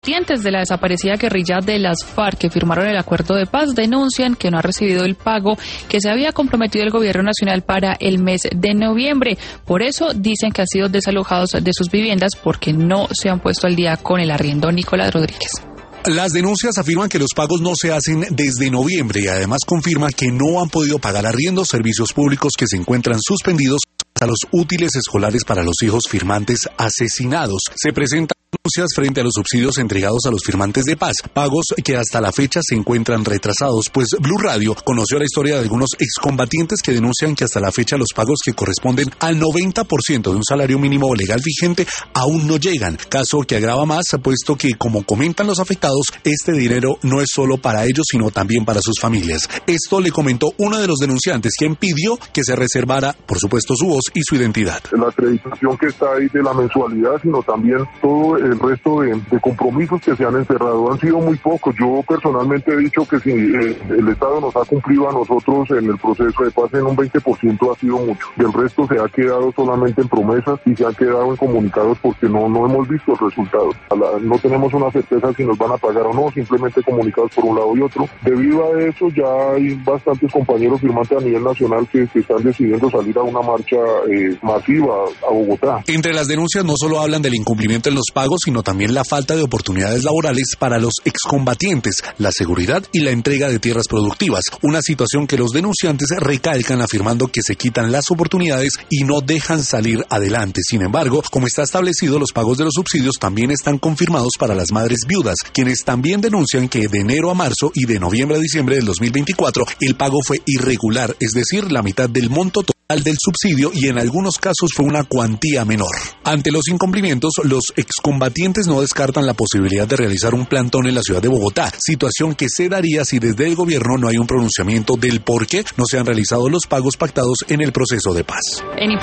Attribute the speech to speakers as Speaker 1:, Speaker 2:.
Speaker 1: combatientes de la desaparecida guerrilla de las FARC que firmaron el acuerdo de paz denuncian que no ha recibido el pago que se había comprometido el gobierno nacional para el mes de noviembre. Por eso dicen que han sido desalojados de sus viviendas porque no se han puesto al día con el arriendo. Nicolás Rodríguez.
Speaker 2: Las denuncias afirman que los pagos no se hacen desde noviembre y además confirman que no han podido pagar arriendos, servicios públicos que se encuentran suspendidos, a los útiles escolares para los hijos firmantes asesinados. Se presentan denuncias frente a los subsidios entregados a los firmantes de paz, pagos que hasta la fecha se encuentran retrasados, pues Blue Radio conoció la historia de algunos excombatientes que denuncian que hasta la fecha los pagos que corresponden al 90% de un salario mínimo legal vigente aún no llegan, caso que agrava más, puesto que, como comentan los afectados, este dinero no es solo para ellos, sino también para sus familias. Esto le comentó uno de los denunciantes, quien pidió que se reservara, por supuesto, su voz y su identidad.
Speaker 3: La acreditación que está ahí de la mensualidad, sino también todo el resto de compromisos que se han encerrado han sido muy pocos. Yo personalmente he dicho que si el Estado nos ha cumplido a nosotros en el proceso de paz en un 20% ha sido mucho. Del resto se ha quedado solamente en promesas y se ha quedado en comunicados porque no hemos visto el resultado. No tenemos una certeza si nos van a pagar o no, simplemente comunicados por un lado y otro. Debido a eso ya hay bastantes compañeros firmantes a nivel nacional que están decidiendo salir a una marcha masiva a Bogotá.
Speaker 2: Entre las denuncias no solo hablan del incumplimiento en los pagos, sino también la falta de oportunidades laborales para los excombatientes, la seguridad y la entrega de tierras productivas, una situación que los denunciantes recalcan afirmando que se quitan las oportunidades y no dejan salir adelante. Sin embargo, como está establecido, los pagos de los subsidios también están confirmados para las madres viudas, quienes también denuncian que de enero a marzo y de noviembre a diciembre del 2024 el pago fue irregular, es decir, la mitad del monto total del subsidio y en algunos casos fue una cuantía menor. Ante los incumplimientos, los excombatientes no descartan la posibilidad de realizar un plantón en la ciudad de Bogotá, situación que se daría si desde el gobierno no hay un pronunciamiento del por qué no se han realizado los pagos pactados en el proceso de paz.